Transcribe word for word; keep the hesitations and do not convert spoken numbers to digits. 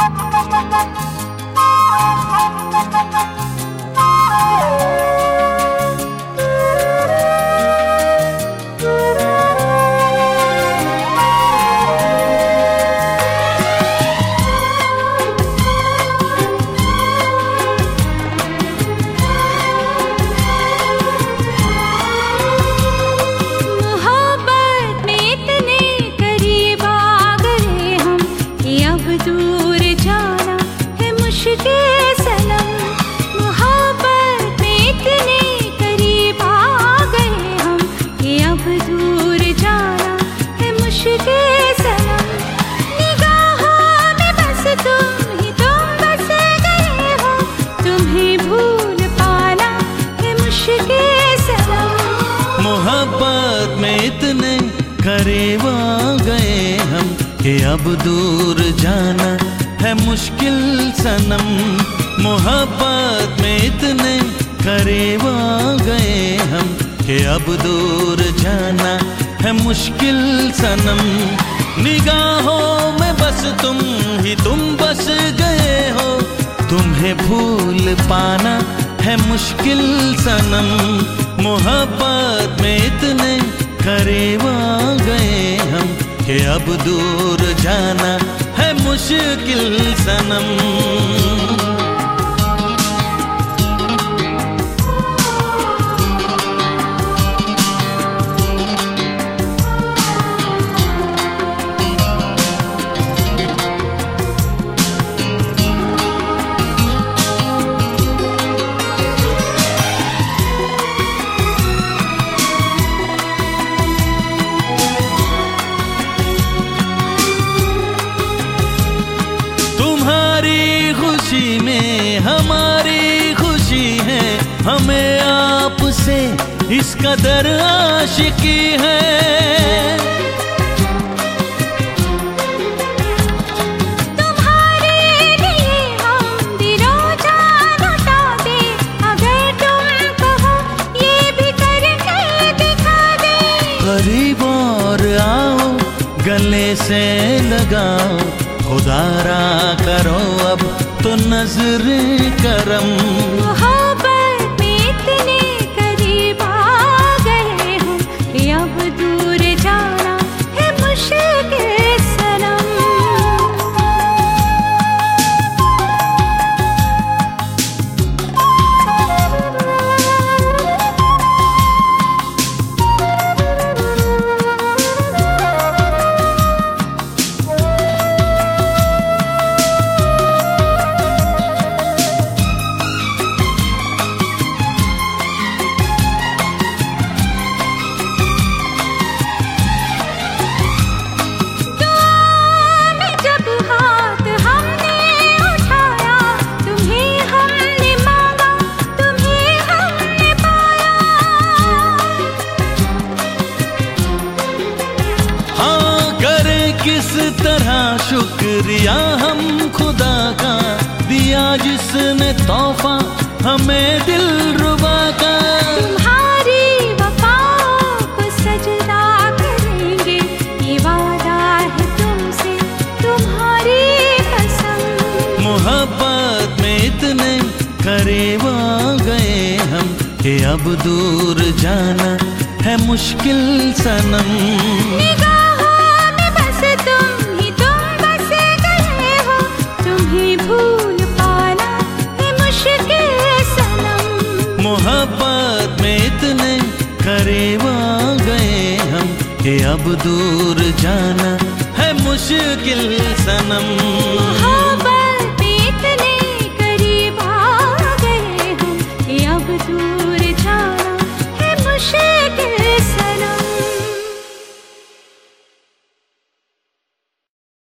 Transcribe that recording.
मोहब्बत में इतने करीब आ गए हम कि अब दूर जाना है मुश्किल सनम। मोहब्बत में इतने करीब आ गए हम कि अब दूर जाना है मुश्किल सनम। निगाहों में बस तुम ही तुम बस गए हो, तुम्हें भूल पाना है मुश्किल सनम। मोहब्बत में इतने करीब आ गए हम कि अब दूर जाना है मुश्किल सनम। खुशी में हमारी खुशी है, हमें आपसे इस कदर आशिकी है। तुम्हारे लिए हम दिलों जान लौटा दे, अगर तुम कहो ये भी करके दिखा दे। करीब और आओ, गले से लगाओ, खुदारा करो अब तो नजर करम। मोहब्बत में इतने करीब आ गए हम कि अब दूर जाना है मुश्किल सनम। किस तरह शुक्रिया हम खुदा का, दिया जिसने तोहफा हमें दिलरुबा का। तुम्हारी वफाओं को सजदा करेंगे, ये वादा है तुमसे तुम्हारी कसम। मोहब्बत में इतने करीब आ गए हम कि अब दूर जाना है मुश्किल सनम। तुम ही तुम बस गए हो, तुम्हें भूल पाना है मुश्किल सनम। मोहब्बत में इतने करीब आ गए हम कि अब दूर जाना है मुश्किल सनम। मोहब्बत में इतने करीब आ गए हम कि अब दूर